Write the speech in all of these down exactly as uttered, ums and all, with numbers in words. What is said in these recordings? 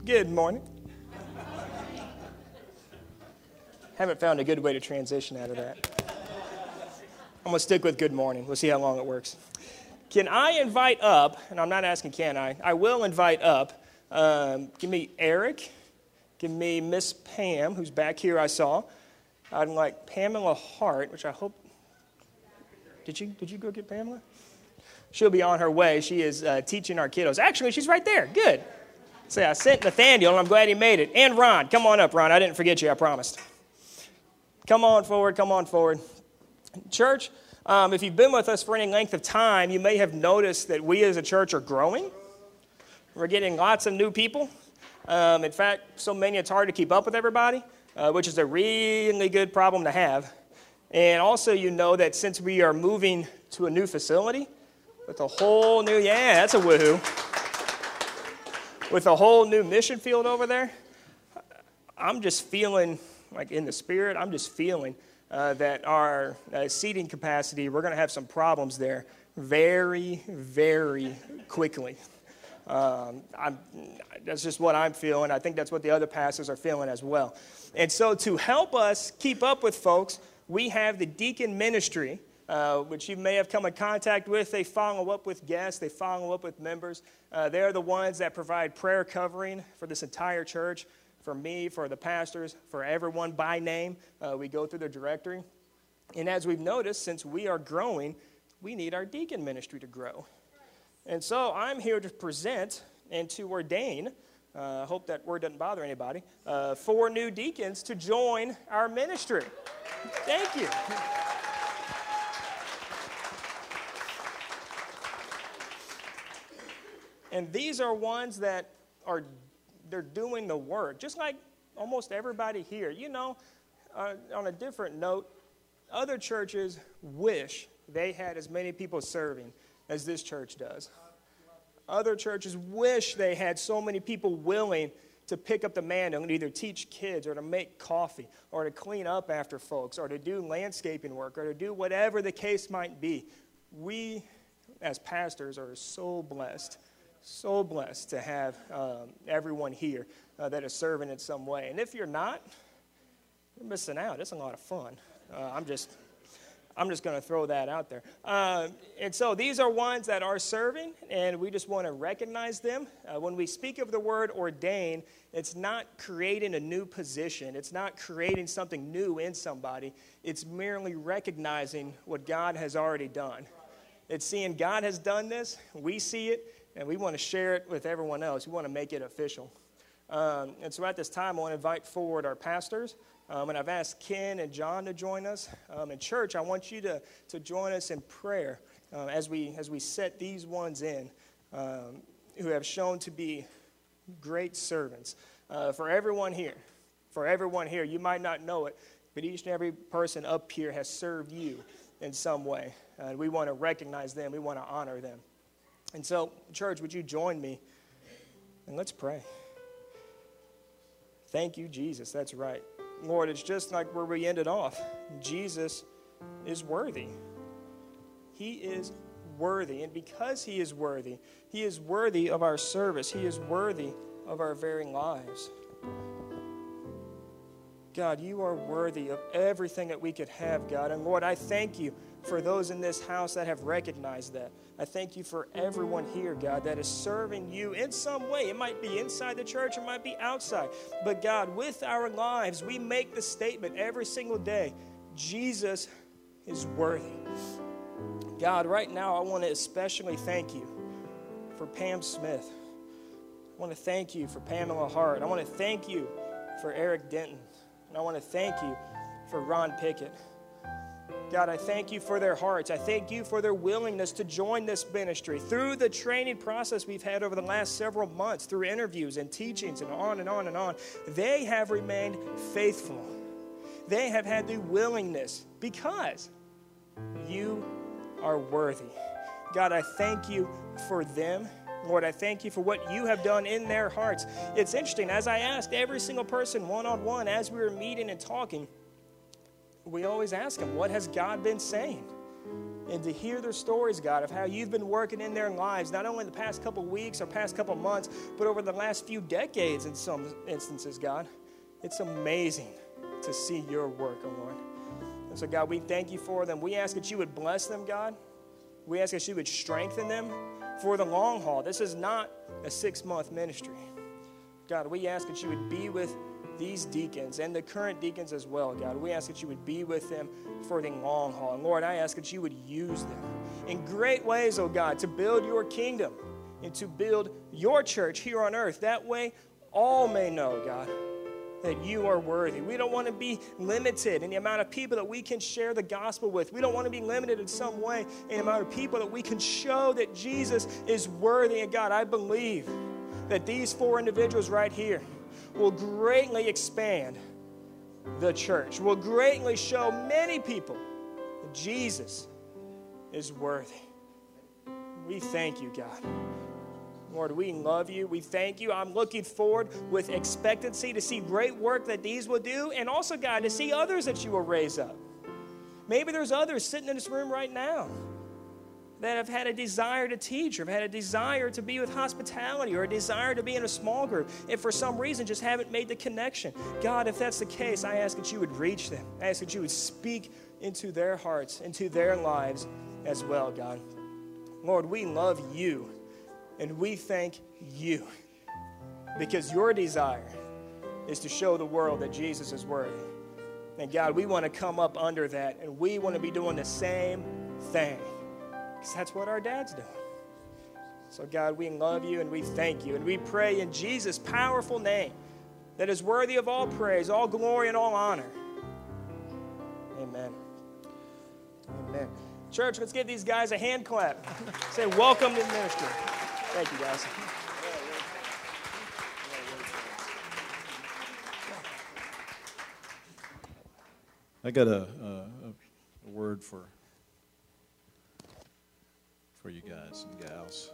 Good morning. Haven't found a good way to transition out of that. I'm going to stick with good morning. We'll see how long it works. Can I invite up, and I'm not asking can I, I will invite up, um, give me Eric, give me Miss Pam, who's back here I saw. I'd like Pamela Hart, which I hope, did you, did you go get Pamela? She'll be on her way. She is uh, teaching our kiddos. Actually, she's right there. Good. So I sent Nathaniel, and I'm glad he made it. And Ron. Come on up, Ron. I didn't forget you, I promised. Come on forward. Come on forward. Church, um, if you've been with us for any length of time, you may have noticed that we as a church are growing. We're getting lots of new people. Um, in fact, so many it's hard to keep up with everybody, uh, which is a really good problem to have. And also, you know that since we are moving to a new facility, with a whole new, yeah, that's a woohoo. With a whole new mission field over there, I'm just feeling, like in the spirit, I'm just feeling uh, that our uh, seating capacity, we're going to have some problems there very, very quickly. Um, I'm, that's just what I'm feeling. I think that's what the other pastors are feeling as well. And so to help us keep up with folks, we have the deacon ministry, Uh, which you may have come in contact with. They follow up with guests. They follow up with members. Uh, they're the ones that provide prayer covering for this entire church, for me, for the pastors, for everyone by name. Uh, we go through the directory. And as we've noticed, since we are growing, we need our deacon ministry to grow. And so I'm here to present and to ordain, I uh, hope that word doesn't bother anybody, uh, four new deacons to join our ministry. Thank you. And these are ones that are, they're doing the work, just like almost everybody here. You know, uh, on a different note, other churches wish they had as many people serving as this church does. Other churches wish they had so many people willing to pick up the mantle and either teach kids or to make coffee or to clean up after folks or to do landscaping work or to do whatever the case might be. We, as pastors, are so blessed. So blessed to have um, everyone here uh, that is serving in some way. And if you're not, you're missing out. It's a lot of fun. Uh, I'm just I'm just going to throw that out there. Uh, and so these are ones that are serving, and we just want to recognize them. Uh, when we speak of the word ordain, it's not creating a new position. It's not creating something new in somebody. It's merely recognizing what God has already done. It's seeing God has done this. We see it. And we want to share it with everyone else. We want to make it official. Um, and so at this time, I want to invite forward our pastors. Um, and I've asked Ken and John to join us. Um, in church, I want you to, to join us in prayer uh, as we as we set these ones in um, who have shown to be great servants. Uh, for everyone here, for everyone here, you might not know it, but each and every person up here has served you in some way. Uh, we want to recognize them. We want to honor them. And so, church, would you join me? And let's pray. Thank you, Jesus. That's right. Lord, it's just like where we ended off. Jesus is worthy. He is worthy. And because he is worthy, he is worthy of our service. He is worthy of our very lives. God, you are worthy of everything that we could have, God. And Lord, I thank you for those in this house that have recognized that. I thank you for everyone here, God, that is serving you in some way. It might be inside the church, it might be outside. But God, with our lives, we make the statement every single day, Jesus is worthy. God, right now, I want to especially thank you for Pam Smith. I want to thank you for Pamela Hart. I want to thank you for Eric Denton. And I want to thank you for Ron Pickett. God, I thank you for their hearts. I thank you for their willingness to join this ministry through the training process we've had over the last several months, through interviews and teachings and on and on and on. They have remained faithful. They have had the willingness because you are worthy. God, I thank you for them. Lord, I thank you for what you have done in their hearts. It's interesting, as I asked every single person one-on-one as we were meeting and talking, we always ask them, what has God been saying? and to hear their stories, God, of how you've been working in their lives, not only in the past couple weeks or past couple months, but over the last few decades in some instances, God. It's amazing to see your work, oh Lord. And so, God, we thank you for them. We ask that you would bless them, God. We ask that you would strengthen them for the long haul. This is not a six-month ministry. God, we ask that you would be with these deacons and the current deacons as well, God. We ask that you would be with them for the long haul. And Lord, I ask that you would use them in great ways, oh God, to build your kingdom and to build your church here on earth. That way, all may know, God, that you are worthy. We don't want to be limited in the amount of people that we can share the gospel with. We don't want to be limited in some way in the amount of people that we can show that Jesus is worthy. And God, I believe that these four individuals right here will greatly expand the church, will greatly show many people that Jesus is worthy. We thank you, God. Lord, we love you. We thank you. I'm looking forward with expectancy to see great work that these will do, and also, God, to see others that you will raise up. Maybe there's others sitting in this room right now that have had a desire to teach, or have had a desire to be with hospitality, or a desire to be in a small group, and for some reason just haven't made the connection. God, if that's the case, I ask that you would reach them. I ask that you would speak into their hearts, into their lives as well, God. Lord, we love you. And we thank you because your desire is to show the world that Jesus is worthy. And God, we want to come up under that, and we want to be doing the same thing because that's what our dad's doing. So God, we love you and we thank you, and we pray in Jesus' powerful name that is worthy of all praise, all glory, and all honor. Amen. Amen. Church, let's give these guys a hand clap. Say, welcome to the ministry. Thank you, guys. I got a, a, a word for for you guys and gals.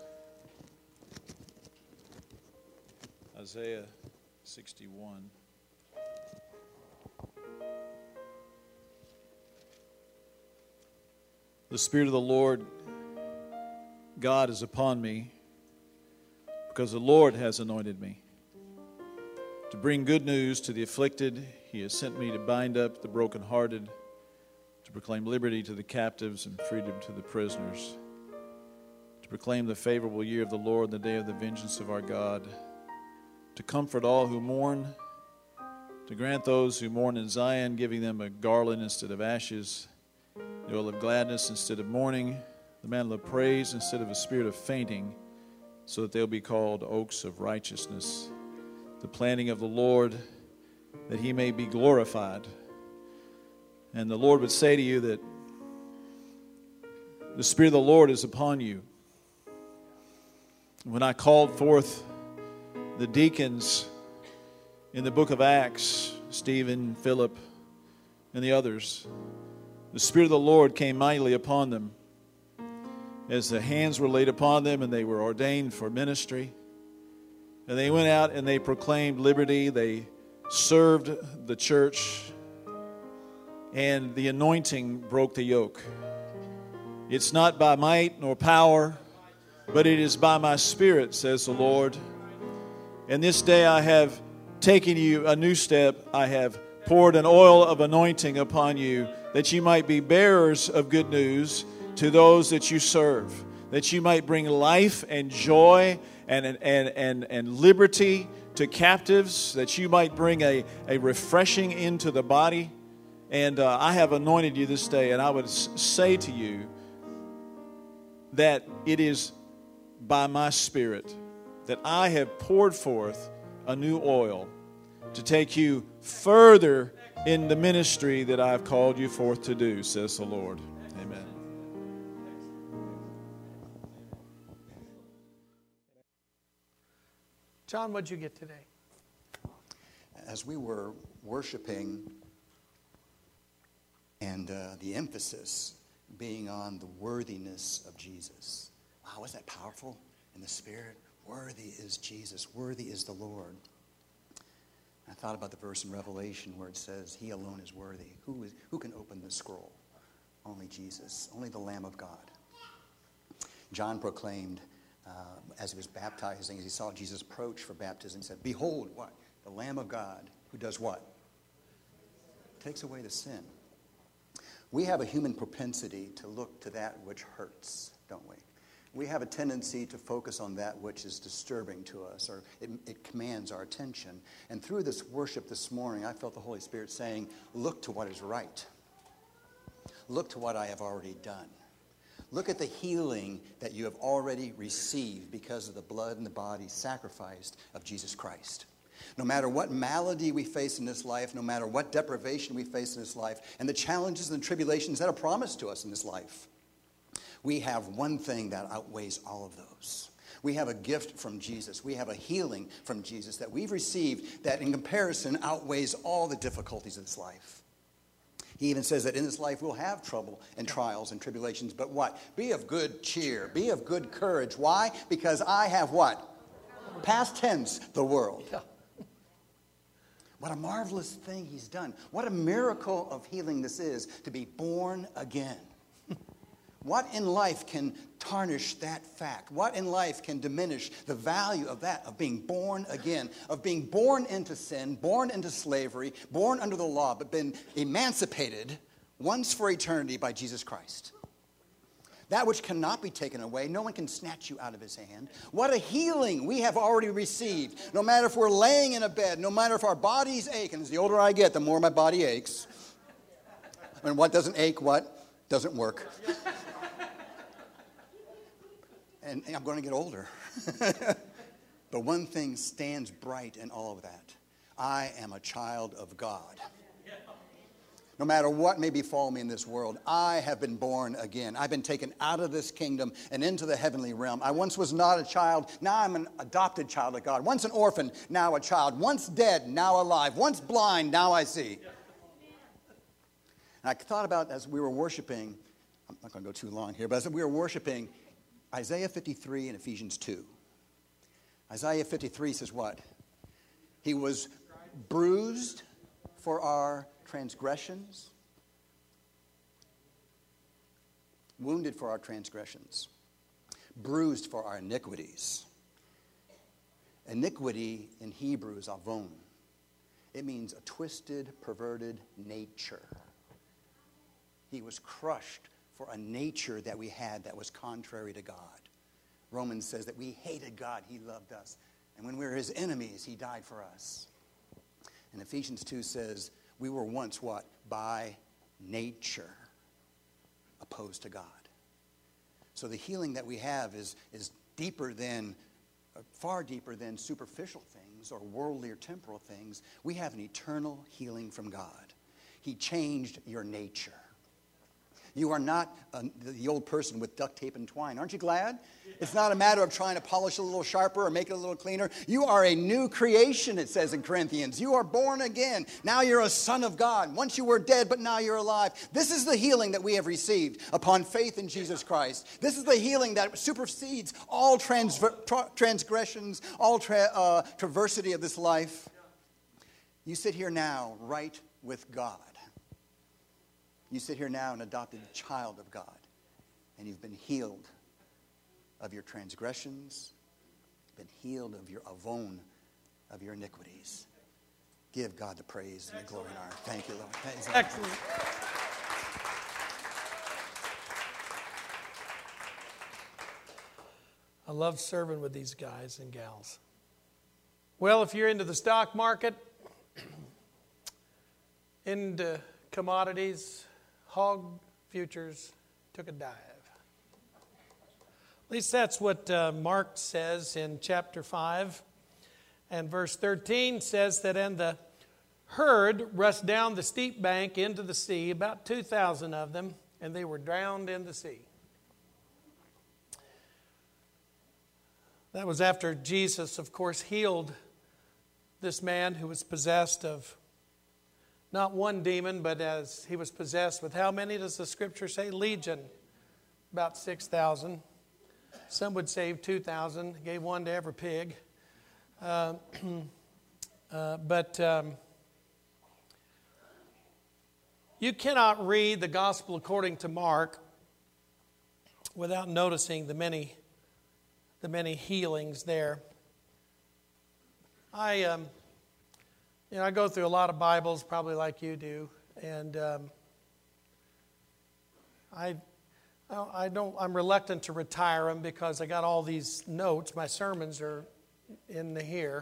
Isaiah sixty-one. The Spirit of the Lord God is upon me, because the Lord has anointed me to bring good news to the afflicted. He has sent me to bind up the brokenhearted, to proclaim liberty to the captives and freedom to the prisoners, to proclaim the favorable year of the Lord, the day of the vengeance of our God, to comfort all who mourn, to grant those who mourn in Zion, giving them a garland instead of ashes, the oil of gladness instead of mourning, the mantle of praise instead of a spirit of fainting, so that they'll be called oaks of righteousness, the planting of the Lord, that he may be glorified. And the Lord would say to you that the Spirit of the Lord is upon you. When I called forth the deacons in the book of Acts, Stephen, Philip, and the others, the Spirit of the Lord came mightily upon them as the hands were laid upon them and they were ordained for ministry. And they went out and they proclaimed liberty. They served the church, and the anointing broke the yoke. It's not by might nor power, but it is by my Spirit, says the Lord. And this day I have taken you a new step. I have poured an oil of anointing upon you, that you might be bearers of good news to those that you serve, that you might bring life and joy and, and, and, and liberty to captives, that you might bring a, a refreshing into the body. And uh, I have anointed you this day, and I would s- say to you that it is by my Spirit that I have poured forth a new oil to take you further in the ministry that I have called you forth to do, says the Lord. Amen. John, what'd you get today? As we were worshiping, and uh, the emphasis being on the worthiness of Jesus. Wow, wasn't that powerful in the Spirit? Worthy is Jesus. Worthy is the Lord. I thought about the verse in Revelation where it says, He alone is worthy. Who is who can open the scroll? Only Jesus, only the Lamb of God. John proclaimed uh, as he was baptizing, as he saw Jesus approach for baptism, he said, behold, what? The Lamb of God who does what? Takes away the sin. We have a human propensity to look to that which hurts, don't we? We have a tendency to focus on that which is disturbing to us, or it, it commands our attention. And through this worship this morning, I felt the Holy Spirit saying, look to what is right. Look to what I have already done. Look at the healing that you have already received because of the blood and the body sacrificed of Jesus Christ. No matter what malady we face in this life, no matter what deprivation we face in this life, and the challenges and tribulations that are promised to us in this life, we have one thing that outweighs all of those. We have a gift from Jesus. We have a healing from Jesus that we've received that in comparison outweighs all the difficulties of this life. He even says that in this life we'll have trouble and trials and tribulations, but what? Be of good cheer. Be of good courage. Why? Because I have what? Past tense, the world. What a marvelous thing he's done. What a miracle of healing this is, to be born again. What in life can tarnish that fact? What in life can diminish the value of that, of being born again, of being born into sin, born into slavery, born under the law, but been emancipated once for eternity by Jesus Christ? That which cannot be taken away, no one can snatch you out of his hand. What a healing we have already received. No matter if we're laying in a bed, no matter if our bodies ache, and as the older I get, the more my body aches. And what doesn't ache, what? Doesn't work. And I'm going to get older. But one thing stands bright in all of that. I am a child of God. No matter what may befall me in this world, I have been born again. I've been taken out of this kingdom and into the heavenly realm. I once was not a child. Now I'm an adopted child of God. Once an orphan, now a child. Once dead, now alive. Once blind, now I see. And I thought about, as we were worshiping, I'm not going to go too long here, but as we were worshiping, Isaiah fifty-three and Ephesians two. Isaiah fifty-three says what? He was bruised for our transgressions, wounded for our transgressions, bruised for our iniquities. Iniquity in Hebrew is avon. It means a twisted, perverted nature. He was crushed for a nature that we had that was contrary to God. Romans says that we hated God, he loved us. And when we were his enemies, he died for us. And Ephesians two says, we were once what? By nature opposed to God. So the healing that we have is, is deeper than, uh, far deeper than superficial things or worldly or temporal things. We have an eternal healing from God. He changed your nature. You are not uh, the old person with duct tape and twine. Aren't you glad? It's not a matter of trying to polish it a little sharper or make it a little cleaner. You are a new creation, it says in Corinthians. You are born again. Now you're a son of God. Once you were dead, but now you're alive. This is the healing that we have received upon faith in Jesus Christ. This is the healing that supersedes all transver- tra- transgressions, all tra- uh, traversity of this life. You sit here now right with God. You sit here now an adopted child of God, and you've been healed of your transgressions, been healed of your avon, of your iniquities. Give God the praise and the glory and honor. Thank you, Lord. Thank you. Excellent. I love serving with these guys and gals. Well, if you're into the stock market, into commodities, hog futures took a dive. At least that's what uh, Mark says in chapter five. And verse thirteen says that, and the herd rushed down the steep bank into the sea, about two thousand of them, and they were drowned in the sea. That was after Jesus, of course, healed this man who was possessed of not one demon, but as he was possessed with how many does the scripture say? Legion. About six thousand. Some would say two thousand. Gave one to every pig. Uh, uh, but um, You cannot read the gospel according to Mark without noticing the many, the many healings there. I, um, you know, I go through a lot of Bibles, probably like you do, and um, I, I don't. I'm reluctant to retire them because I got all these notes. My sermons are in the here.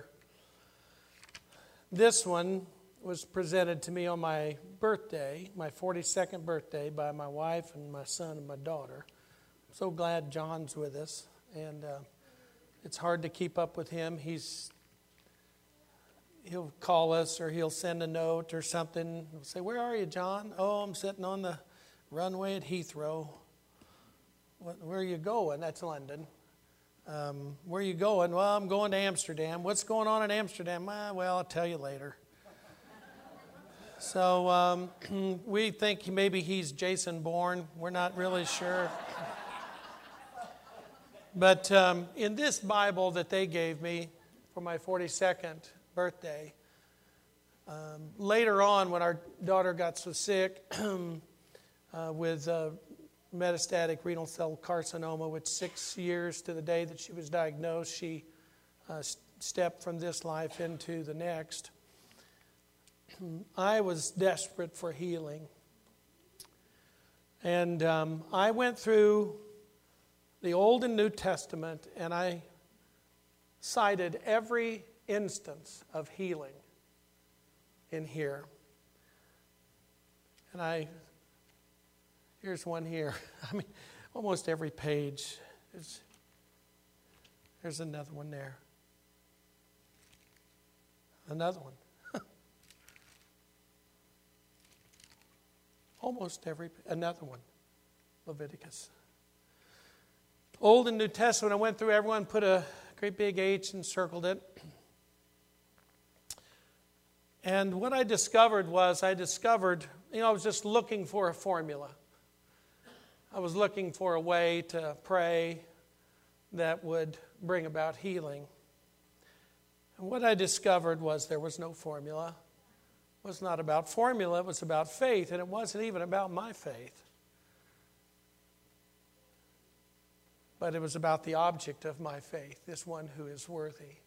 This one was presented to me on my birthday, my forty-second birthday, by my wife and my son and my daughter. I'm so glad John's with us, and uh, it's hard to keep up with him. He's he'll call us or he'll send a note or something. We'll say, "Where are you, John?" "Oh, I'm sitting on the runway at Heathrow." "What, where are you going?" "That's London." Um, "where are you going?" "Well, I'm going to Amsterdam." "What's going on in Amsterdam?" "Ah, well, I'll tell you later." So um, we think maybe he's Jason Bourne. We're not really sure. But um, in this Bible that they gave me for my forty-second birthday, um, later on when our daughter got so sick uh, with uh, metastatic renal cell carcinoma, which six years to the day that she was diagnosed, she uh, stepped from this life into the next. I was desperate for healing. And um, I went through the Old and New Testament, and I cited every instance of healing in here. And I, here's one here. I mean, almost every page. There's, there's another one there. Another one. Almost every, another one, Leviticus. Old and New Testament, I went through everyone, put a great big H and circled it. And what I discovered was, I discovered, you know, I was just looking for a formula. I was looking for a way to pray that would bring about healing. And what I discovered was there was no formula. It was not about formula, it was about faith, and it wasn't even about my faith. But it was about the object of my faith, this one who is worthy.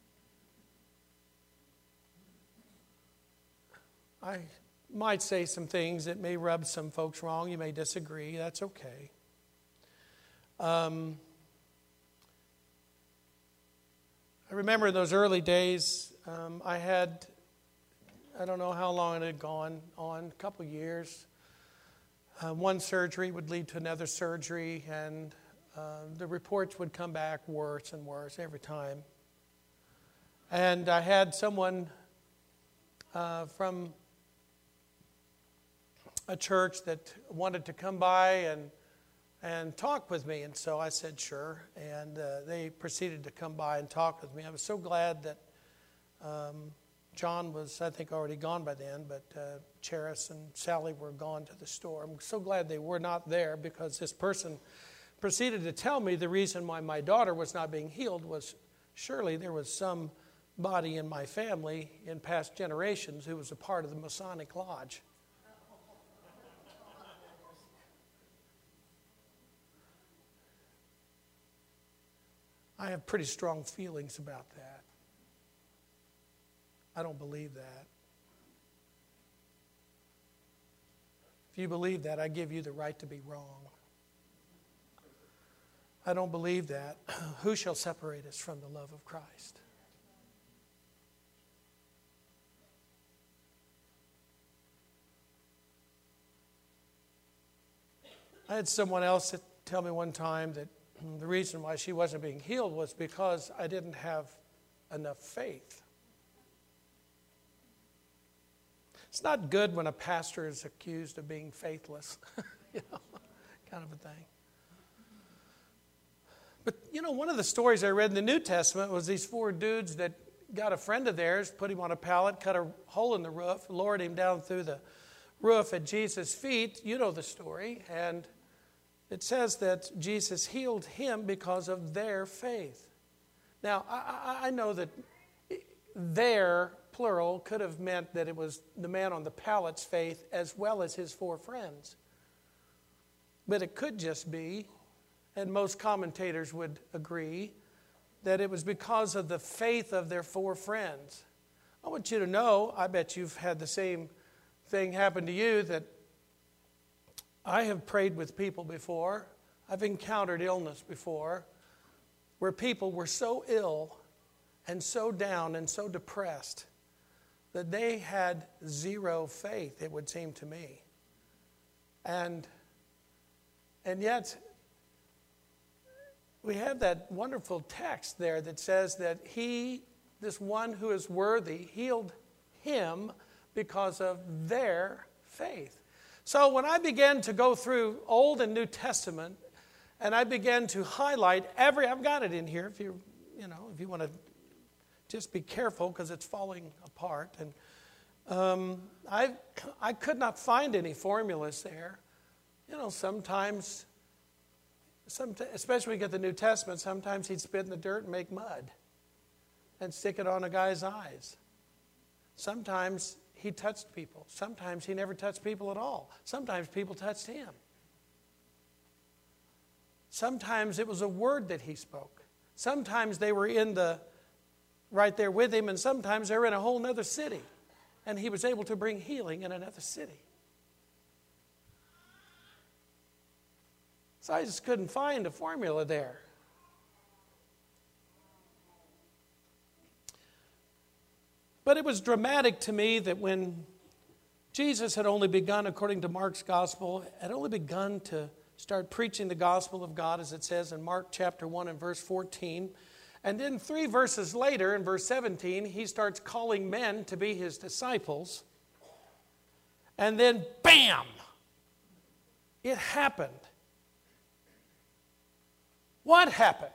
I might say some things that may rub some folks wrong. You may disagree. That's okay. Um, I remember in those early days, um, I had... I don't know how long it had gone on, a couple of years. Uh, one surgery would lead to another surgery, and uh, the reports would come back worse and worse every time. And I had someone uh, from a church that wanted to come by and and talk with me, and so I said sure, and uh, they proceeded to come by and talk with me. I was so glad that um, John was, I think, already gone by then, but uh, Cheris and Sally were gone to the store. I'm so glad they were not there, because this person proceeded to tell me the reason why my daughter was not being healed was surely there was somebody in my family in past generations who was a part of the Masonic Lodge. I have pretty strong feelings about that. I don't believe that. If you believe that, I give you the right to be wrong. I don't believe that. Who shall separate us from the love of Christ? I had someone else that tell me one time that the reason why she wasn't being healed was because I didn't have enough faith. It's not good when a pastor is accused of being faithless, you know, kind of a thing. But, you know, one of the stories I read in the New Testament was these four dudes that got a friend of theirs, put him on a pallet, cut a hole in the roof, lowered him down through the roof at Jesus' feet. You know the story. And it says that Jesus healed him because of their faith. Now, I, I, I know that their plural could have meant that it was the man on the pallet's faith as well as his four friends. But it could just be, and most commentators would agree, that it was because of the faith of their four friends. I want you to know, I bet you've had the same thing happen to you, that I have prayed with people before. I've encountered illness before where people were so ill and so down and so depressed that they had zero faith, it would seem to me. And, and yet, we have that wonderful text there that says that he, this one who is worthy, healed him because of their faith. So when I began to go through Old and New Testament, and I began to highlight every, I've got it in here if you, you know, if you want to just be careful because it's falling apart. And um, I, I could not find any formulas there. You know, sometimes, some, especially when you get the New Testament, sometimes he'd spit in the dirt and make mud and stick it on a guy's eyes. Sometimes he touched people. Sometimes he never touched people at all. Sometimes people touched him. Sometimes it was a word that he spoke. Sometimes they were in the right there with him, and sometimes they were in a whole other city, and he was able to bring healing in another city. So I just couldn't find a formula there. But it was dramatic to me that when Jesus had only begun, according to Mark's gospel, had only begun to start preaching the gospel of God, as it says in Mark chapter one and verse fourteen. And then three verses later, in verse seventeen, he starts calling men to be his disciples. And then, bam! It happened. What happened?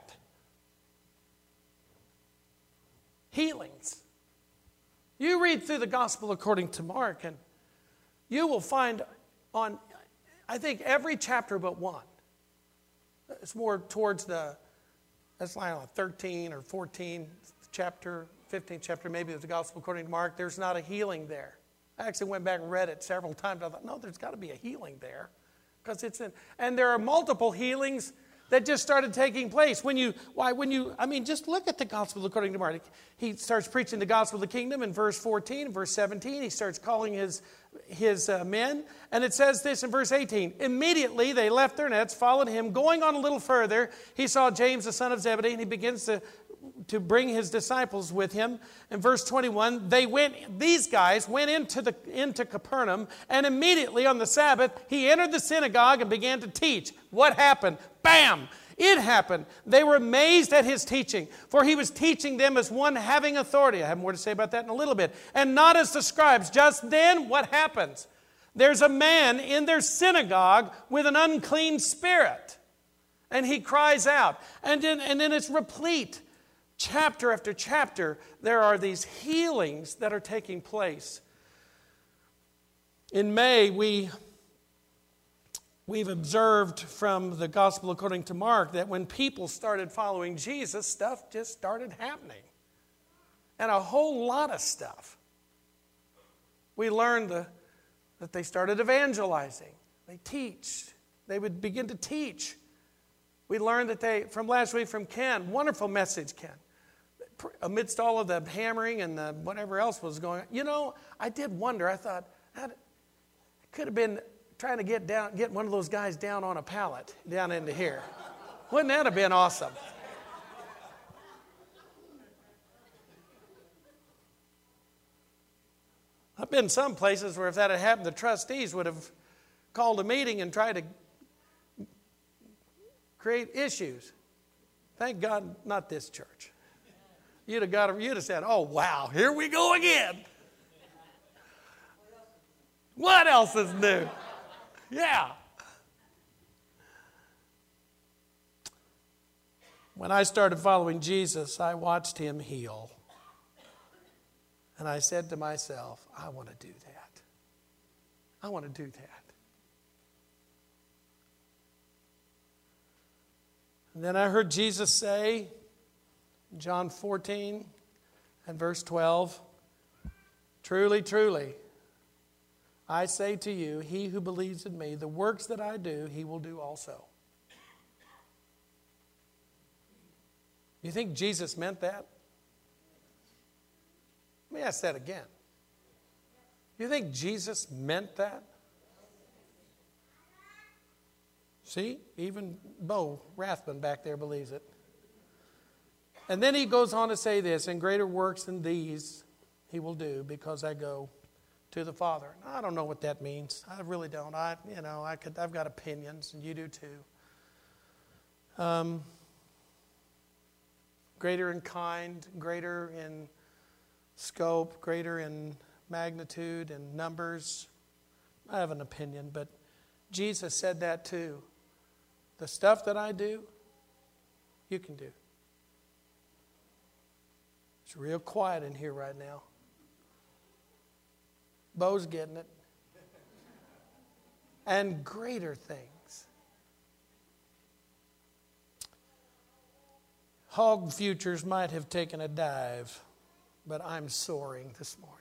Healings. You read through the gospel according to Mark, and you will find on, I think, every chapter but one. It's more towards the, that's like a thirteen or fourteen chapter, fifteenth chapter maybe of the gospel according to Mark. There's not a healing there. I actually went back and read it several times. I thought, no, there's got to be a healing there. Because it's in, and there are multiple healings that just started taking place. When you, why, when you, I mean, just look at the gospel according to Mark. He starts preaching the gospel of the kingdom in verse fourteen, verse seventeen. He starts calling his, his uh, men. And it says this in verse eighteen. Immediately they left their nets, followed him. Going on a little further, he saw James, the son of Zebedee, and he begins to, to bring his disciples with him. In verse twenty-one, they went, these guys went into, the, into Capernaum, and immediately on the Sabbath, he entered the synagogue and began to teach. What happened? Bam! It happened. They were amazed at his teaching, for he was teaching them as one having authority. I have more to say about that in a little bit. And not as the scribes. Just then, what happens? There's a man in their synagogue with an unclean spirit. And he cries out. And then, and then it's replete. Chapter after chapter, there are these healings that are taking place. In May, we... We've observed from the gospel according to Mark that when people started following Jesus, stuff just started happening. And a whole lot of stuff. We learned the, that they started evangelizing. They teach. They would begin to teach. We learned that they, from last week from Ken, wonderful message, Ken. Amidst all of the hammering and the whatever else was going on. You know, I did wonder, I thought, it could have been trying to get down, get one of those guys down on a pallet down into here. Wouldn't that have been awesome? I've been some places where if that had happened, the trustees would have called a meeting and tried to create issues. Thank God, not this church. You'd have got, you'd have said, "Oh wow, here we go again." What else is new? Yeah. When I started following Jesus, I watched him heal. And I said to myself, I want to do that. I want to do that. And then I heard Jesus say, John fourteen and verse twelve, Truly, truly, I say to you, he who believes in me, the works that I do, he will do also. You think Jesus meant that? Let me ask that again. You think Jesus meant that? See, even Bo Rathman back there believes it. And then he goes on to say this, and greater works than these he will do because I go to the Father. I don't know what that means. I really don't. I, you know, I could. I've got opinions, and you do too. Um, greater in kind, greater in scope, greater in magnitude and numbers. I have an opinion, but Jesus said that too. The stuff that I do, you can do. It's real quiet in here right now. Bo's getting it. And greater things. Hog futures might have taken a dive, but I'm soaring this morning.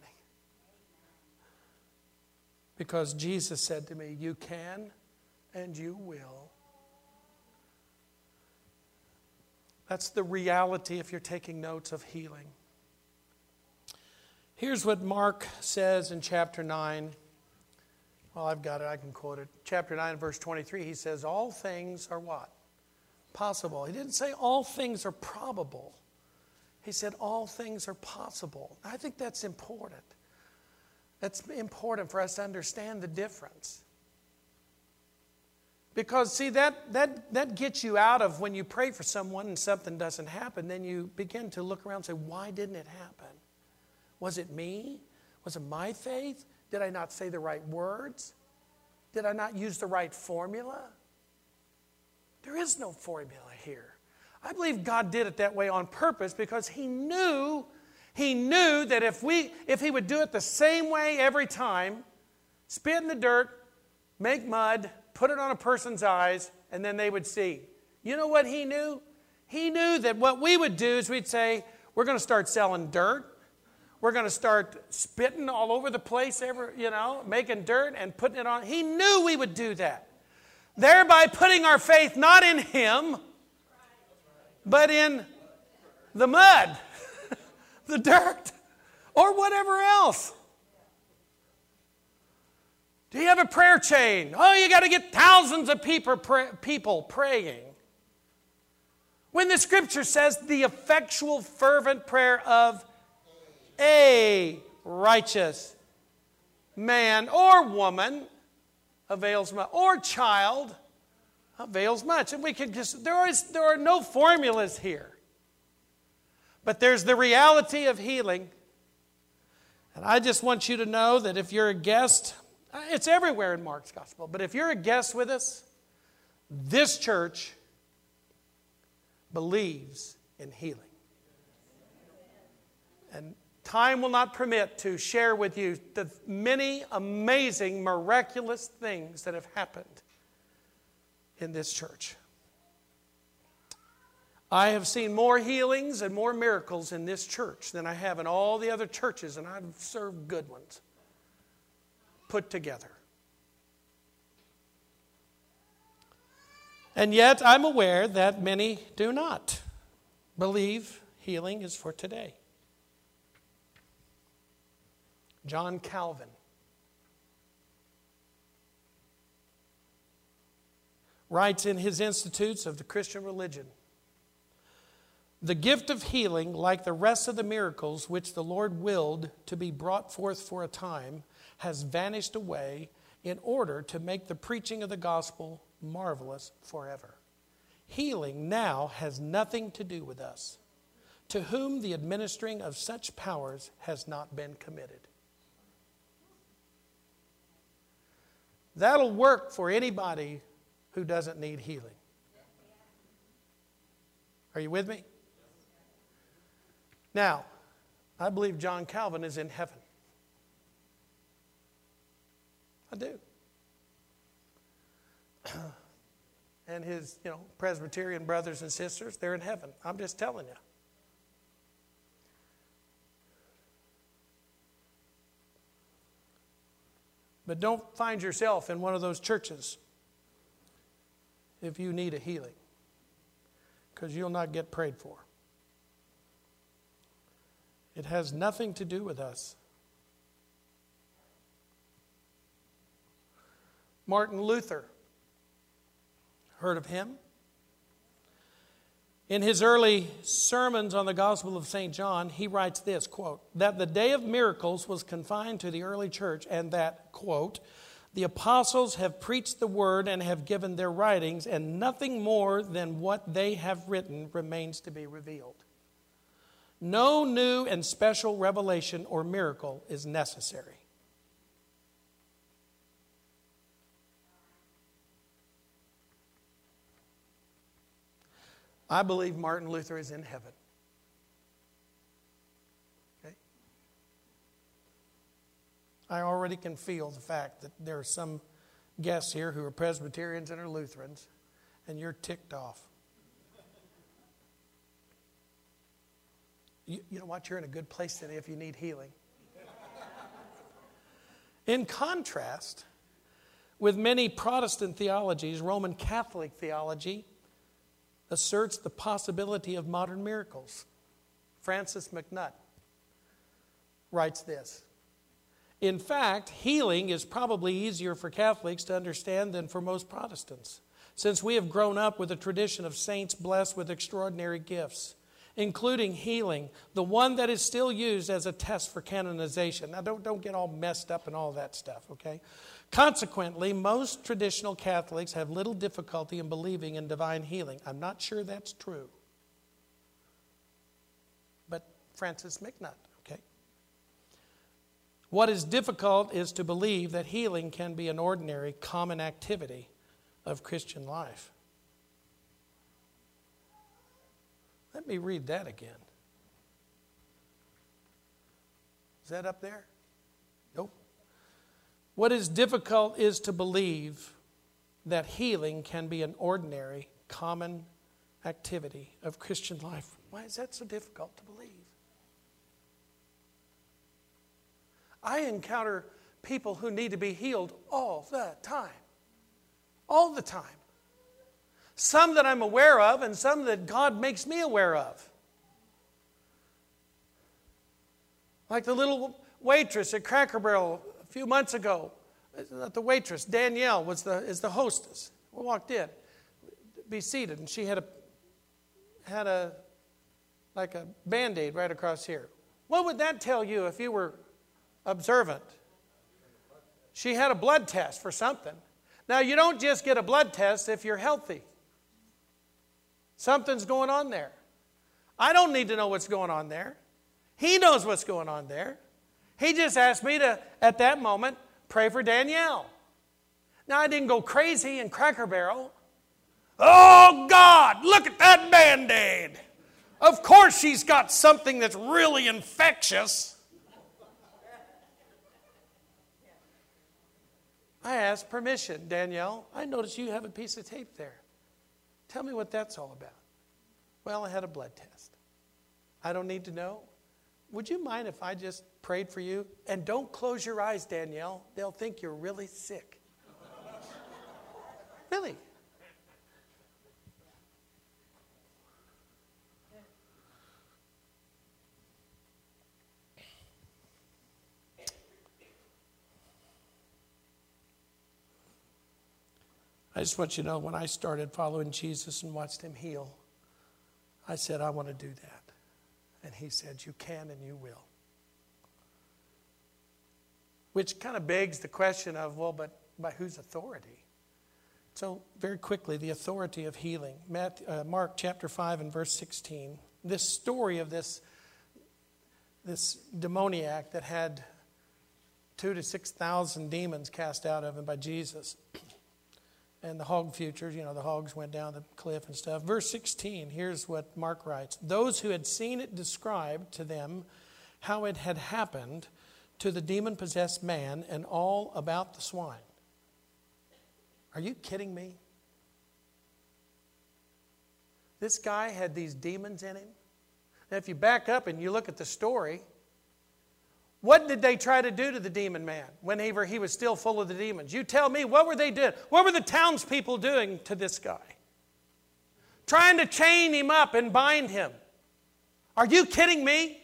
Because Jesus said to me, you can and you will. That's the reality if you're taking notes of healing. Here's what Mark says in chapter nine. Well, I've got it. I can quote it. Chapter nine, verse twenty-three, he says, all things are what? Possible. He didn't say all things are probable. He said all things are possible. I think that's important. That's important for us to understand the difference. Because, see, that, that, that gets you out of when you pray for someone and something doesn't happen, then you begin to look around and say, why didn't it happen? Was it me? Was it my faith? Did I not say the right words? Did I not use the right formula? There is no formula here. I believe God did it that way on purpose because He knew, He knew that if we, if He would do it the same way every time, spit in the dirt, make mud, put it on a person's eyes, and then they would see. You know what He knew? He knew that what we would do is we'd say, we're going to start selling dirt. We're going to start spitting all over the place, ever, you know, making dirt and putting it on. He knew we would do that. Thereby putting our faith not in Him, but in the mud, the dirt, or whatever else. Do you have a prayer chain? Oh, you got to get thousands of people, pray, people praying. When the Scripture says the effectual, fervent prayer of a righteous man or woman avails much, or child avails much. And we can just, there is, there are no formulas here. But there's the reality of healing. And I just want you to know that if you're a guest, it's everywhere in Mark's gospel, but if you're a guest with us, this church believes in healing. And time will not permit to share with you the many amazing, miraculous things that have happened in this church. I have seen more healings and more miracles in this church than I have in all the other churches, and I've served good ones put together. And yet I'm aware that many do not believe healing is for today. John Calvin writes in his Institutes of the Christian Religion, the gift of healing, like the rest of the miracles which the Lord willed to be brought forth for a time, has vanished away in order to make the preaching of the gospel marvelous forever. Healing now has nothing to do with us, to whom the administering of such powers has not been committed. That'll work for anybody who doesn't need healing. Are you with me? Now, I believe John Calvin is in heaven. I do. And his, you know, Presbyterian brothers and sisters, they're in heaven. I'm just telling you. But don't find yourself in one of those churches if you need a healing, because you'll not get prayed for. It has nothing to do with us. Martin Luther, heard of him? In his early sermons on the Gospel of Saint John, he writes this, quote, that the day of miracles was confined to the early church, and that, quote, the apostles have preached the word and have given their writings, and nothing more than what they have written remains to be revealed. No new and special revelation or miracle is necessary. I believe Martin Luther is in heaven. Okay? I already can feel the fact that there are some guests here who are Presbyterians and are Lutherans, and you're ticked off. You, you know what? You're in a good place today if you need healing. In contrast, with many Protestant theologies, Roman Catholic theology asserts the possibility of modern miracles. Francis McNutt writes this. In fact, healing is probably easier for Catholics to understand than for most Protestants, since we have grown up with a tradition of saints blessed with extraordinary gifts, including healing, the one that is still used as a test for canonization. Now, don't, don't get all messed up and all that stuff, okay? Consequently, most traditional Catholics have little difficulty in believing in divine healing. I'm not sure that's true. But Francis McNutt, okay? What is difficult is to believe that healing can be an ordinary, common activity of Christian life. Let me read that again. Is that up there? Nope. What is difficult is to believe that healing can be an ordinary, common activity of Christian life. Why is that so difficult to believe? I encounter people who need to be healed all the time. All the time. Some that I'm aware of and some that God makes me aware of. Like the little waitress at Cracker Barrel a few months ago. Not the waitress, Danielle was the, is the hostess. We walked in, be seated, and she had a, had a, like a Band-Aid right across here. What would that tell you if you were observant? She had a blood test for something. Now, you don't just get a blood test if you're healthy. Something's going on there. I don't need to know what's going on there. He knows what's going on there. He just asked me to, at that moment, pray for Danielle. Now, I didn't go crazy in Cracker Barrel. Oh, God, look at that Band-Aid. Of course she's got something that's really infectious. I asked permission. Danielle, I noticed you have a piece of tape there. Tell me what that's all about. Well, I had a blood test. I don't need to know. Would you mind if I just prayed for you? And don't close your eyes, Danielle. They'll think you're really sick. Really. I just want you to know, when I started following Jesus and watched him heal, I said, I want to do that. And he said, you can and you will. Which kind of begs the question of, well, but by whose authority? So very quickly, the authority of healing. Matthew, uh, Mark chapter five and verse sixteen. This story of this, this demoniac that had two to six thousand demons cast out of him by Jesus. And the hog futures, you know, the hogs went down the cliff and stuff. Verse sixteen, here's what Mark writes. Those who had seen it described to them how it had happened to the demon-possessed man and all about the swine. Are you kidding me? This guy had these demons in him. Now, if you back up and you look at the story, What did they try to do to the demon man when he, were, he was still full of the demons? You tell me, what were they doing? What were the townspeople doing to this guy? Trying to chain him up and bind him. Are you kidding me?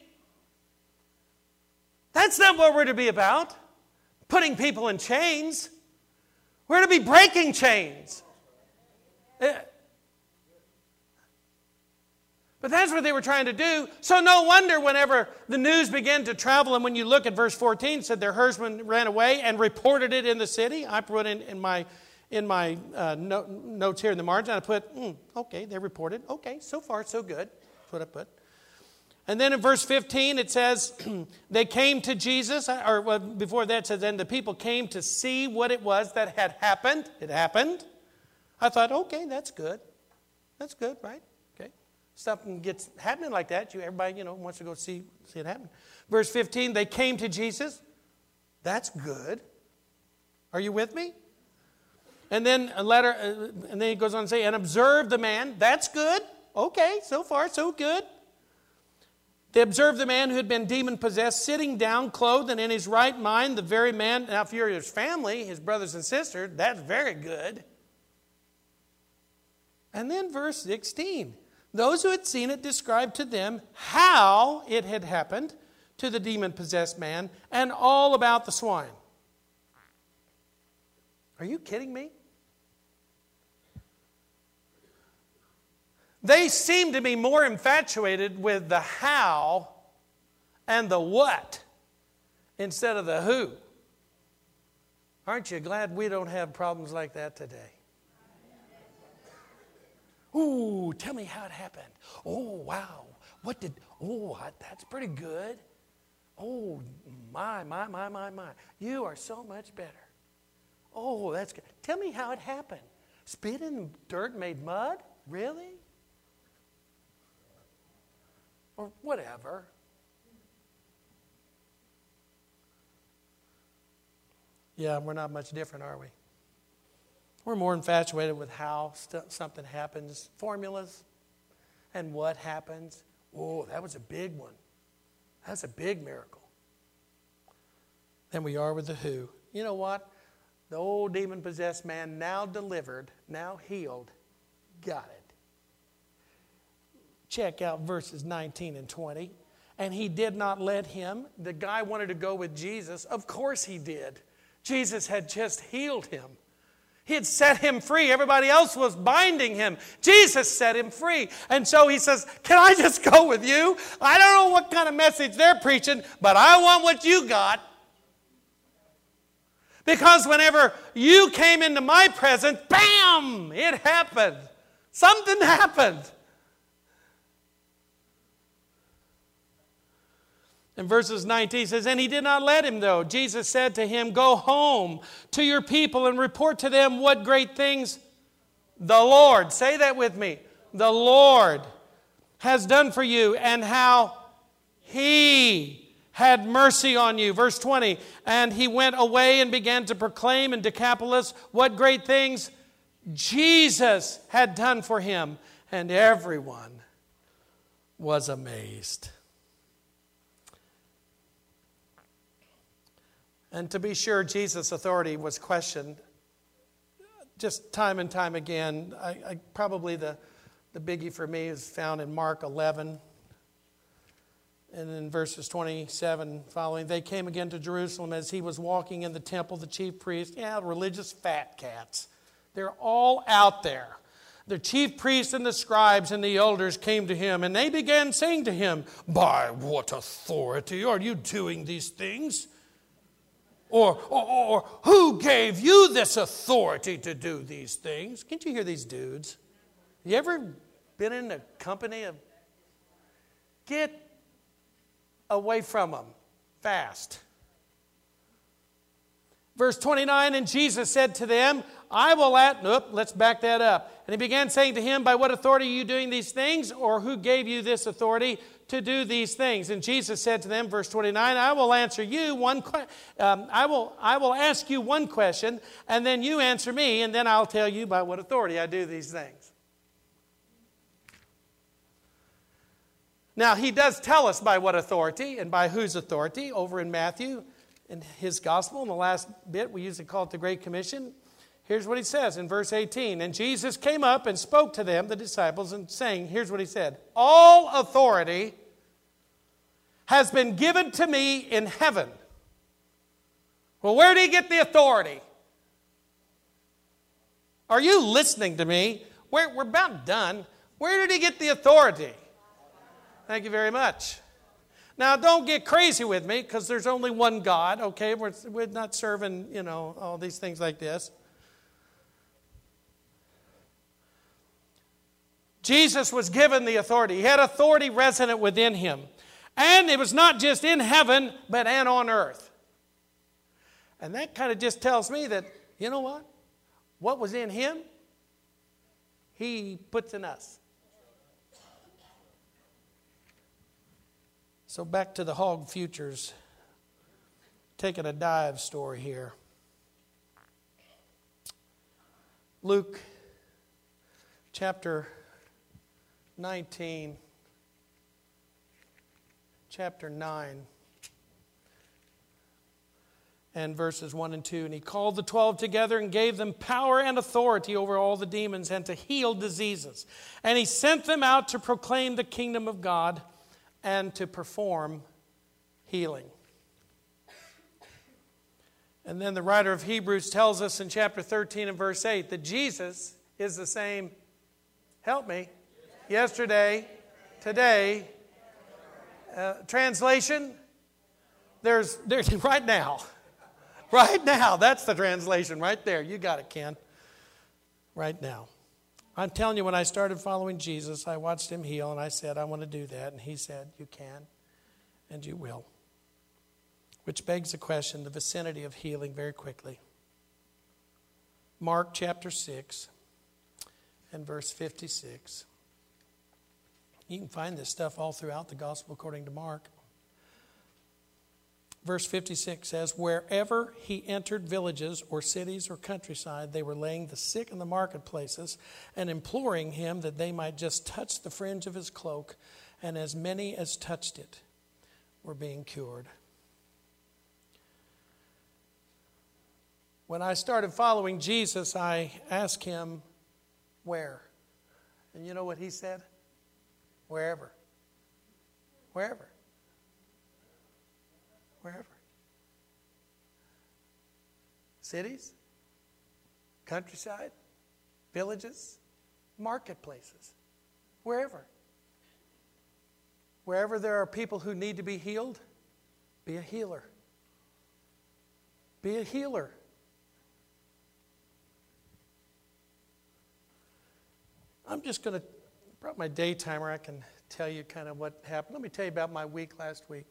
That's not what we're to be about. Putting people in chains. We're to be breaking chains. But that's what they were trying to do. So no wonder whenever the news began to travel, and when you look at verse fourteen, it said their herdsmen ran away and reported it in the city. I put in, in my, in my uh, no, notes here in the margin, I put, mm, okay, they reported. Okay, so far so good. That's what I put. And then in verse fifteen, it says, they came to Jesus, or well, before that it says, then the people came to see what it was that had happened. It happened. I thought, okay, that's good. That's good, right? Okay. Something gets happening like that, you everybody, you know, wants to go see, see it happen. Verse fifteen, they came to Jesus. That's good. Are you with me? And then a letter, uh, and then he goes on to say, and observe the man. That's good. Okay, so far so good. They observed the man who had been demon-possessed, sitting down, clothed, and in his right mind, the very man. Now, if you're his family, his brothers and sisters, that's very good. And then verse sixteen. Those who had seen it described to them how it had happened to the demon-possessed man and all about the swine. Are you kidding me? They seem to be more infatuated with the how and the what instead of the who. Aren't you glad we don't have problems like that today? Ooh, tell me how it happened. Oh, wow. What did, oh, that's pretty good. Oh, my, my, my, my, my. You are so much better. Oh, that's good. Tell me how it happened. Spit in dirt made mud? Really? Or whatever. Yeah, we're not much different, are we? We're more infatuated with how st- something happens, formulas, and what happens. Oh, that was a big one. That's a big miracle. Than we are with the who. You know what? The old demon-possessed man, now delivered, now healed, got it. Check out verses nineteen and twenty. And he did not let him. The guy wanted to go with Jesus. Of course he did. Jesus had just healed him. He had set him free. Everybody else was binding him. Jesus set him free. And so he says, can I just go with you? I don't know what kind of message they're preaching, but I want what you got. Because whenever you came into my presence, bam, it happened. Something happened. In verses nineteen, it says, and he did not let him, though. Jesus said to him, go home to your people and report to them what great things the Lord, say that with me, the Lord has done for you and how he had mercy on you. Verse twenty, and he went away and began to proclaim in Decapolis what great things Jesus had done for him. And everyone was amazed. And to be sure, Jesus' authority was questioned just time and time again. I, I, probably the, the biggie for me is found in Mark eleven. And in verses twenty-seven following, they came again to Jerusalem as he was walking in the temple, the chief priests, yeah, religious fat cats. They're all out there. The chief priests and the scribes and the elders came to him, and they began saying to him, by what authority are you doing these things? Or, or, or who gave you this authority to do these things? Can't you hear these dudes? You ever been in a company of... Get away from them fast. Verse twenty-nine, and Jesus said to them, I will at... Nope, let's back that up. And he began saying to him, by what authority are you doing these things? Or who gave you this authority to do these things? And Jesus said to them, verse twenty-nine, I will answer you one que- um, I will I will ask you one question, and then you answer me, and then I'll tell you by what authority I do these things. Now, he does tell us by what authority and by whose authority over in Matthew, in his gospel. In the last bit, we usually call it the Great Commission. Here's what he says in verse eighteen. And Jesus came up and spoke to them, the disciples, and saying, here's what he said. All authority has been given to me in heaven. Well, where did he get the authority? Are you listening to me? We're, we're about done. Where did he get the authority? Thank you very much. Now, don't get crazy with me, because there's only one God, okay? We're, we're not serving, you know, all these things like this. Jesus was given the authority. He had authority resident within him. And it was not just in heaven, but and on earth. And that kind of just tells me that, you know what? What was in him, he puts in us. So back to the hog futures. Taking a dive story here. Luke chapter nineteen. Chapter nine. And verses one and two. And he called the twelve together and gave them power and authority over all the demons and to heal diseases. And he sent them out to proclaim the kingdom of God and to perform healing. And then the writer of Hebrews tells us in chapter thirteen and verse eight that Jesus is the same, help me, yesterday, today. Uh, translation, there's, there's right now. Right now, that's the translation right there. You got it, Ken. Right now. I'm telling you, when I started following Jesus, I watched him heal, and I said, I want to do that. And he said, you can, and you will. Which begs the question, the vicinity of healing very quickly. Mark chapter six and verse fifty-six. You can find this stuff all throughout the gospel according to Mark. Verse fifty-six says, wherever he entered villages or cities or countryside, they were laying the sick in the marketplaces and imploring him that they might just touch the fringe of his cloak. And as many as touched it were being cured. When I started following Jesus, I asked him, where? And you know what he said? Wherever. Wherever. Wherever. Cities, countryside, villages, marketplaces, wherever. Wherever there are people who need to be healed, be a healer. Be a healer. I'm just going to, brought my day timer, I can tell you kind of what happened. Let me tell you about my week last week.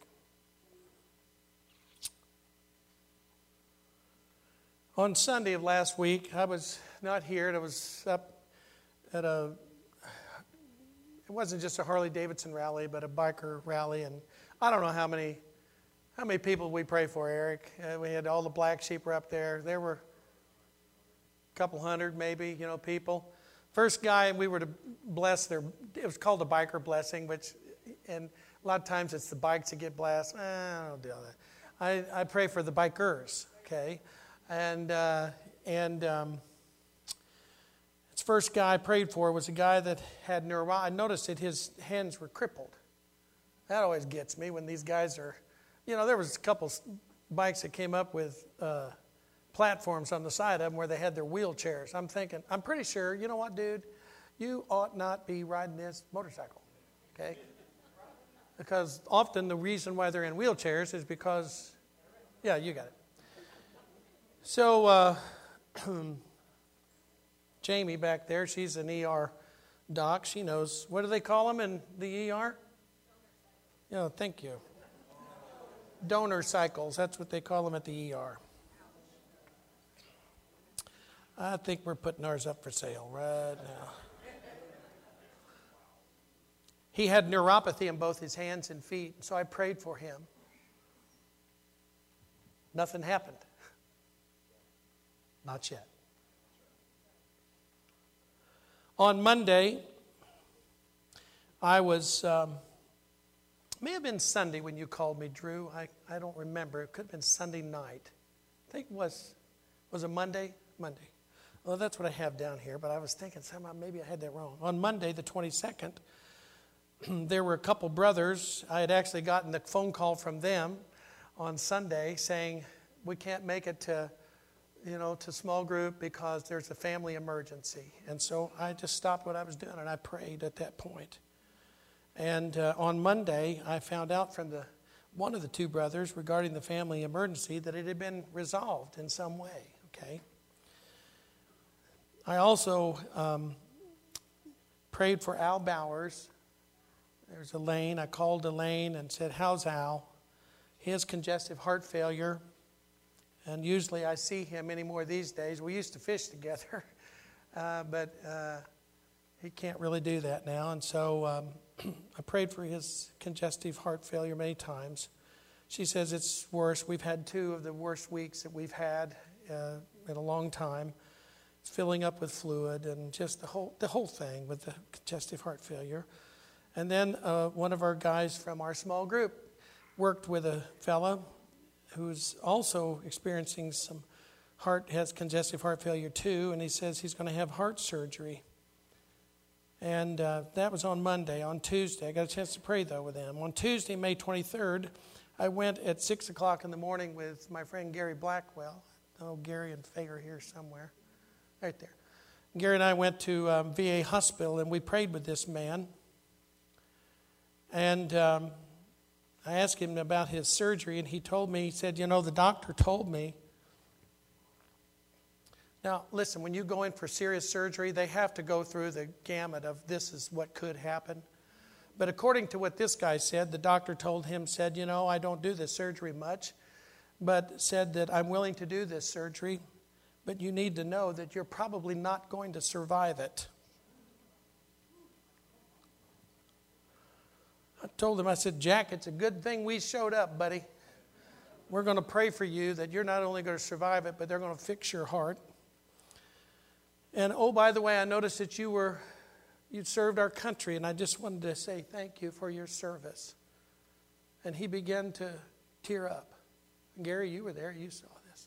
On Sunday of last week, I was not here. I was up at a, it wasn't just a Harley-Davidson rally, but a biker rally. And I don't know how many how many people we pray for, Eric. Uh, we had all the black sheep were up there. There were a couple hundred maybe, you know, people. First guy, we were to bless their, it was called a biker blessing, which, and a lot of times it's the bikes that get blessed. Eh, I don't do that. I, I pray for the bikers, okay? And uh, and um, this first guy I prayed for was a guy that had neuro. I noticed that his hands were crippled. That always gets me when these guys are, you know, there was a couple bikes that came up with uh, platforms on the side of them where they had their wheelchairs. I'm thinking, I'm pretty sure, you know what, dude? You ought not be riding this motorcycle, okay? Because often the reason why they're in wheelchairs is because, yeah, you got it. So, uh, Jamie back there, she's an E R doc. She knows, what do they call them in the E R? Yeah, thank you. Donor cycles, that's what they call them at the E R. I think we're putting ours up for sale right now. He had neuropathy in both his hands and feet, so I prayed for him. Nothing happened. Not yet. On Monday, I was um, may have been Sunday when you called me, Drew. I, I don't remember. It could have been Sunday night. I think it was, was it Monday? Monday. Well, that's what I have down here, but I was thinking somehow maybe I had that wrong. On Monday, the twenty-second, there were a couple brothers. I had actually gotten the phone call from them on Sunday saying, we can't make it to, you know, to small group because there's a family emergency. And so I just stopped what I was doing and I prayed at that point. And uh, on Monday, I found out from the one of the two brothers regarding the family emergency that it had been resolved in some way. Okay. I also um, prayed for Al Bowers. There's Elaine. I called Elaine and said, how's Al? He has congestive heart failure. And usually I see him anymore these days. We used to fish together, uh, but uh, he can't really do that now. And so um, I prayed for his congestive heart failure many times. She says it's worse. We've had two of the worst weeks that we've had uh, in a long time. It's filling up with fluid and just the whole the whole thing with the congestive heart failure. And then uh, one of our guys from our small group worked with a fellow who's also experiencing some heart, has congestive heart failure too, and he says he's going to have heart surgery. And uh, that was on Monday. On Tuesday, I got a chance to pray, though, with him. On Tuesday, May twenty-third, I went at six o'clock in the morning with my friend Gary Blackwell. Oh, Gary and Faye are here somewhere. Right there. Gary and I went to um, V A hospital, and we prayed with this man. And um, I asked him about his surgery, and he told me, he said, you know, the doctor told me. Now, listen, when you go in for serious surgery, they have to go through the gamut of this is what could happen. But according to what this guy said, the doctor told him, said, you know, I don't do this surgery much, but said that I'm willing to do this surgery, but you need to know that you're probably not going to survive it. I told him, I said, Jack, it's a good thing we showed up, buddy. We're going to pray for you that you're not only going to survive it, but they're going to fix your heart. And oh, by the way, I noticed that you were, you'd served our country, and I just wanted to say thank you for your service. And he began to tear up. Gary, you were there, you saw this.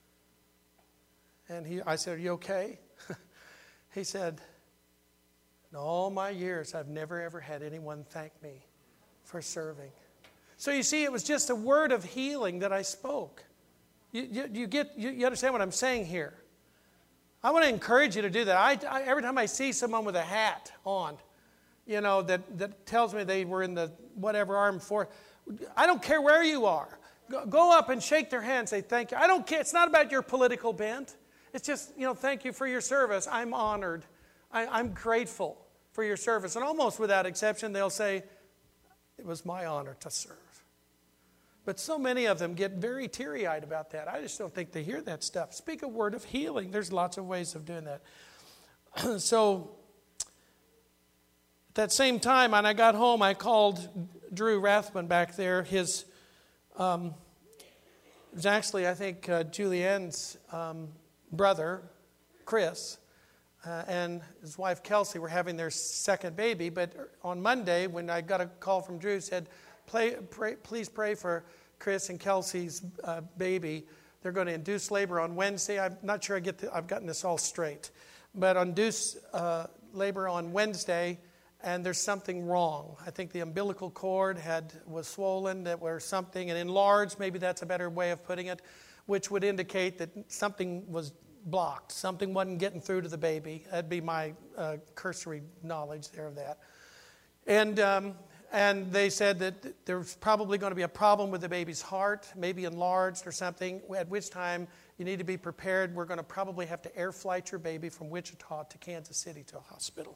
And he, I said, are you okay? He said, in all my years, I've never ever had anyone thank me for serving. So you see, it was just a word of healing that I spoke. You, you, you get, you, you understand what I'm saying here? I want to encourage you to do that. I, I, every time I see someone with a hat on, you know, that, that tells me they were in the whatever armed force, I don't care where you are. Go, go up and shake their hand and say thank you. I don't care. It's not about your political bent. It's just, you know, thank you for your service. I'm honored. I, I'm grateful for your service. And almost without exception, they'll say, it was my honor to serve. But so many of them get very teary-eyed about that. I just don't think they hear that stuff. Speak a word of healing. There's lots of ways of doing that. So, at that same time, when I got home, I called Drew Rathman back there. His, um, it was actually, I think, uh, Julianne's um, brother, Chris, uh, and his wife, Kelsey, were having their second baby. But on Monday, when I got a call from Drew, said, Play, pray, please pray for Chris and Kelsey's uh, baby. They're going to induce labor on Wednesday. I'm not sure I get the, I've gotten this all straight. But induce uh, labor on Wednesday, and there's something wrong. I think the umbilical cord had was swollen that or something, and enlarged, maybe that's a better way of putting it, which would indicate that something was blocked. Something wasn't getting through to the baby. That'd be my uh, cursory knowledge there of that. And... Um, And they said that there's probably going to be a problem with the baby's heart, maybe enlarged or something, at which time you need to be prepared. We're going to probably have to air flight your baby from Wichita to Kansas City to a hospital.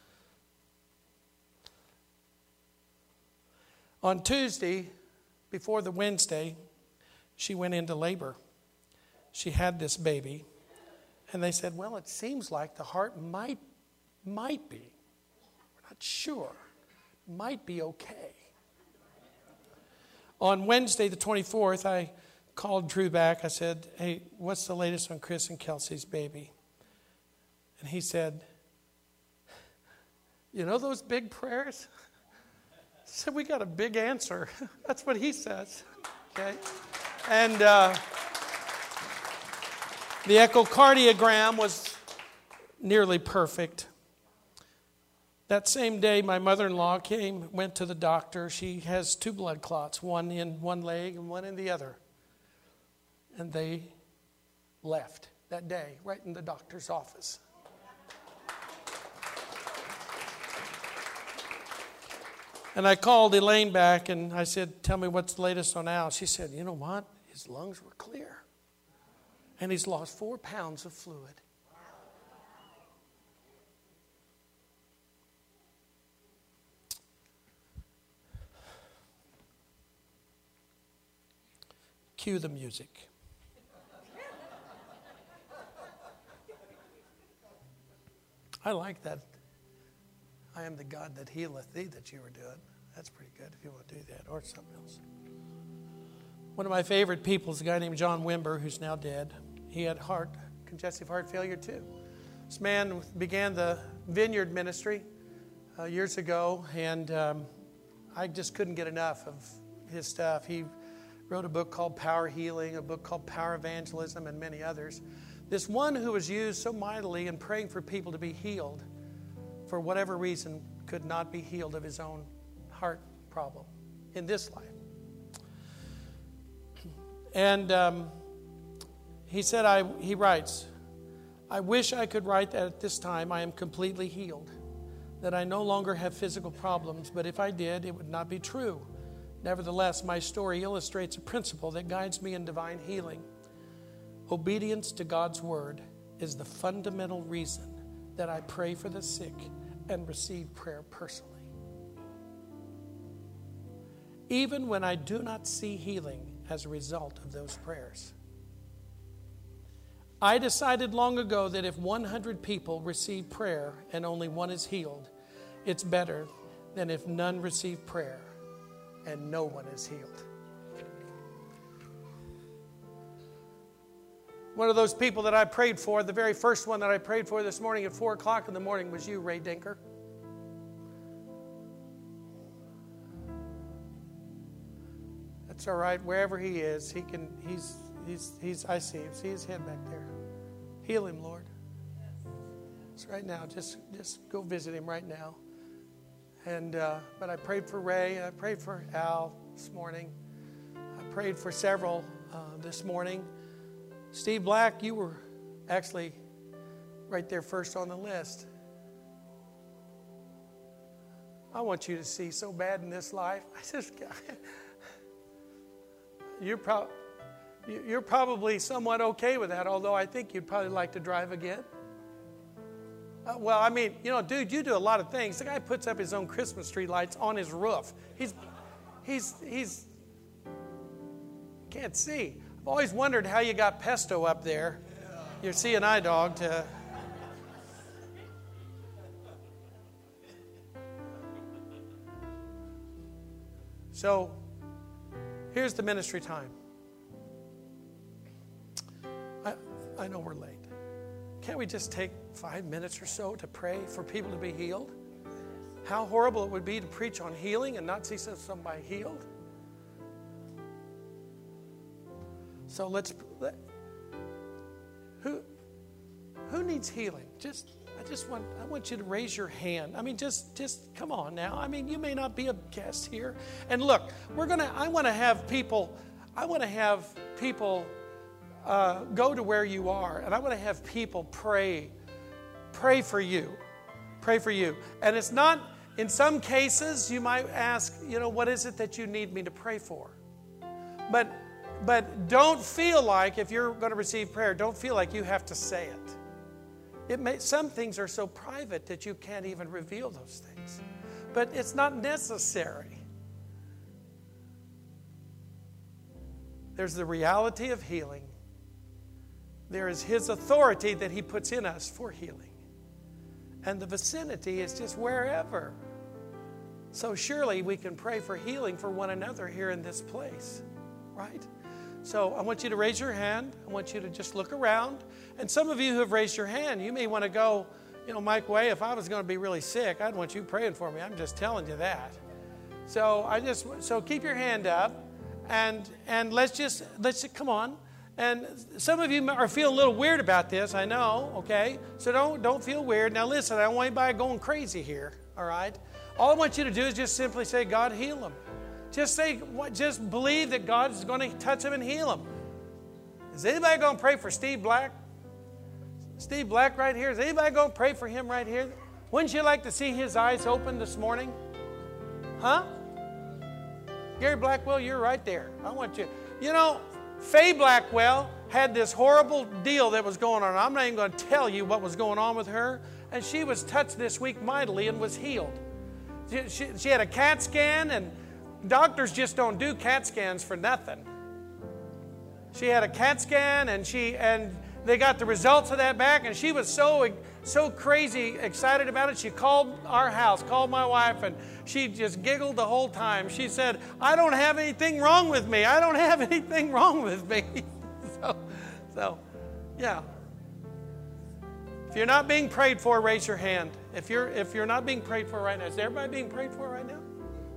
On Tuesday, before the Wednesday, she went into labor. She had this baby. And they said, well, it seems like the heart might, might be. We're not sure. Might be okay. On Wednesday, the twenty-fourth, I called Drew back. I said, hey, what's the latest on Chris and Kelsey's baby? And he said, you know those big prayers? So we got a big answer. That's what he says. Okay. And uh, the echocardiogram was nearly perfect. That same day, my mother-in-law came, went to the doctor. She has two blood clots, one in one leg and one in the other. And they left that day, right in the doctor's office. And I called Elaine back and I said, tell me what's the latest on Al. She said, you know what? His lungs were clear. And he's lost four pounds of fluid. Cue the music. I like that. I am the God that healeth thee that you were doing. That's pretty good if you want to do that, or something else. One of my favorite people is a guy named John Wimber, who's now dead. He had heart, congestive heart failure too. This man began the Vineyard ministry uh, years ago, and um, I just couldn't get enough of his stuff. He wrote a book called Power Healing, a book called Power Evangelism, and many others. This one who was used so mightily in praying for people to be healed, for whatever reason, could not be healed of his own heart problem in this life. And um, he said, I, he writes, I wish I could write that at this time I am completely healed, that I no longer have physical problems, but if I did, it would not be true. Nevertheless, my story illustrates a principle that guides me in divine healing. Obedience to God's word is the fundamental reason that I pray for the sick and receive prayer personally. Even when I do not see healing as a result of those prayers. I decided long ago that if one hundred people receive prayer and only one is healed, it's better than if none receive prayer and no one is healed. One of those people that I prayed for, the very first one that I prayed for this morning at four o'clock in the morning was you, Ray Dinker. That's all right. Wherever he is, he can. He's. He's. He's. I see him. See his head back there. Heal him, Lord. So right now, just just go visit him right now. And uh, but I prayed for Ray. I prayed for Al this morning. I prayed for several uh, this morning. Steve Black, you were actually right there first on the list. I want you to see so bad in this life. I just, you're, pro- you're probably somewhat okay with that, although I think you'd probably like to drive again. Uh, well, I mean, you know, dude, you do a lot of things. The guy puts up his own Christmas tree lights on his roof. He's, he's, he's, can't see. I've always wondered how you got Pesto up there, your C and I dog, to... So, here's the ministry time. I, I know we're late. Can't we just take five minutes or so to pray for people to be healed? How horrible it would be to preach on healing and not see somebody healed. So let's, let, who, who needs healing? Just, I just want, I want you to raise your hand. I mean, just, just come on now. I mean, you may not be a guest here. And look, we're gonna, I want to have people, I want to have people uh, go to where you are, and I want to have people pray, pray for you, pray for you. And it's not, in some cases, you might ask, you know, what is it that you need me to pray for? But But don't feel like, if you're going to receive prayer, don't feel like you have to say it. It may, some things are so private that you can't even reveal those things. But it's not necessary. There's the reality of healing. There is His authority that He puts in us for healing. And the vicinity is just wherever. So surely we can pray for healing for one another here in this place. Right? So I want you to raise your hand. I want you to just look around. And some of you who have raised your hand, you may want to go, you know, Mike Way, if I was going to be really sick, I'd want you praying for me. I'm just telling you that. So I just so keep your hand up, and and let's just let's just, come on. And some of you are feeling a little weird about this. I know. Okay, so don't don't feel weird. Now listen, I don't want anybody going crazy here. All right. All I want you to do is just simply say, God, heal him. Just say, just believe that God is going to touch him and heal him. Is anybody going to pray for Steve Black? Steve Black right here. Is anybody going to pray for him right here? Wouldn't you like to see his eyes open this morning? Huh? Gary Blackwell, you're right there. I want you. You know, Faye Blackwell had this horrible deal that was going on. I'm not even going to tell you what was going on with her. And she was touched this week mightily and was healed. She, she, she had a CAT scan, and doctors just don't do CAT scans for nothing. She had a CAT scan, and she and they got the results of that back, and she was so so crazy excited about it. She called our house, called my wife, and she just giggled the whole time. She said, "I don't have anything wrong with me. I don't have anything wrong with me." so, so, yeah. If you're not being prayed for, raise your hand. If you're if you're not being prayed for right now, is everybody being prayed for right now?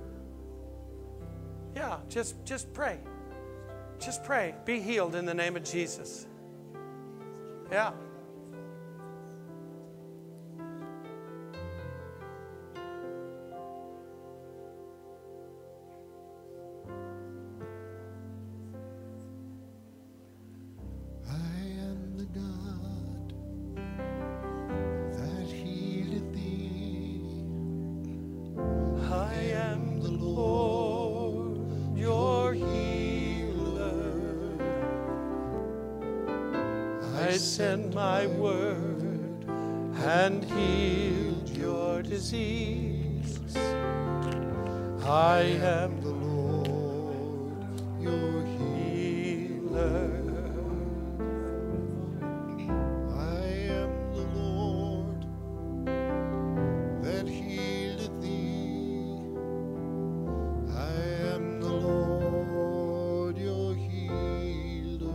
Yeah, just just pray. Just pray. Be healed in the name of Jesus. Yeah. Sent my word and healed your disease. I am the Lord, your healer. I am the Lord that healeth thee. I am the Lord, your healer.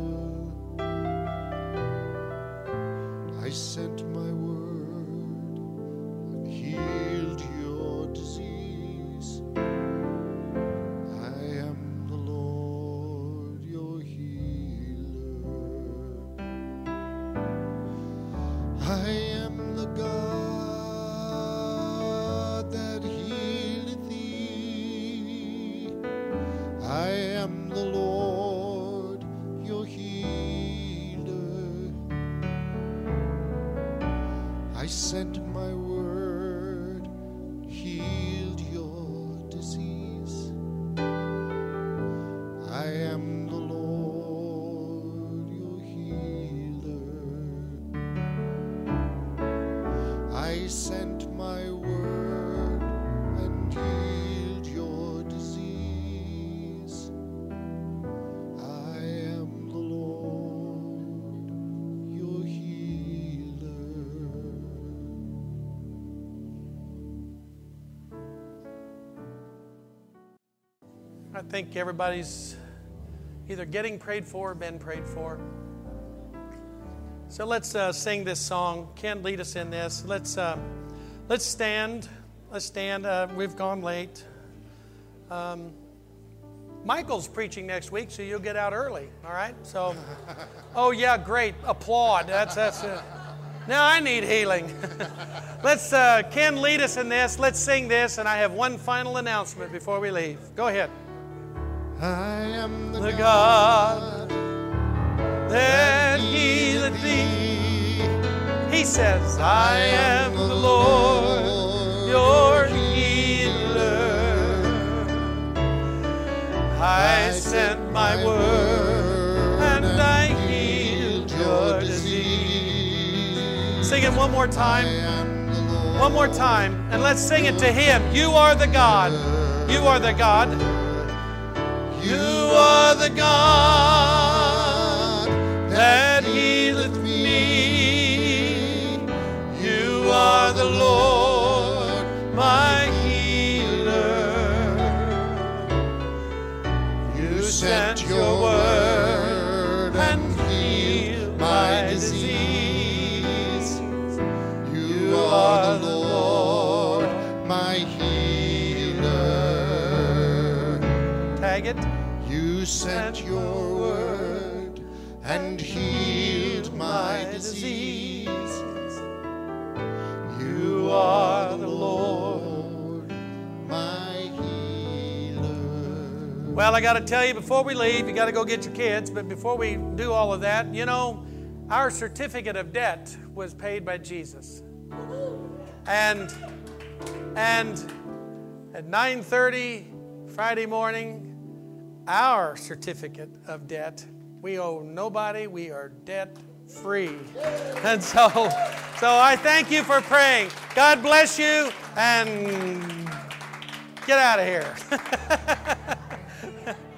I sent my word and healed your disease. I am the Lord, your healer. I am the God that healeth thee. I am the Lord, your healer. I sent my word, healed your disease. I am the Lord, your healer. I sent my word and healed your disease. I am the Lord, your healer. I think everybody's either getting prayed for or been prayed for. So let's uh, sing this song. Ken, lead us in this. Let's uh, let's stand. Let's stand. Uh, we've gone late. Um, Michael's preaching next week, so you'll get out early. All right. So, oh yeah, great. Applaud. That's that's it. Now I need healing. Let's uh, Ken, lead us in this. Let's sing this, and I have one final announcement before we leave. Go ahead. I am the, The God God that healeth thee. He says, I am the Lord, your healer. I sent my word and I healed your disease. Sing it one more time. One more time. And let's sing it to him. You are the God. You are the God. You are the God that healeth me. You are the Lord, my healer. You sent your word and healed my disease. You are the Lord, my healer. and healed my disease. You are the Lord, my healer. Well, I got to tell you, before we leave, you got to go get your kids. But before we do all of that, you know, our certificate of debt was paid by Jesus. And, and at nine thirty Friday morning, our certificate of debt, we owe nobody. We are debt free. And so, so I thank you for praying. God bless you, and get out of here.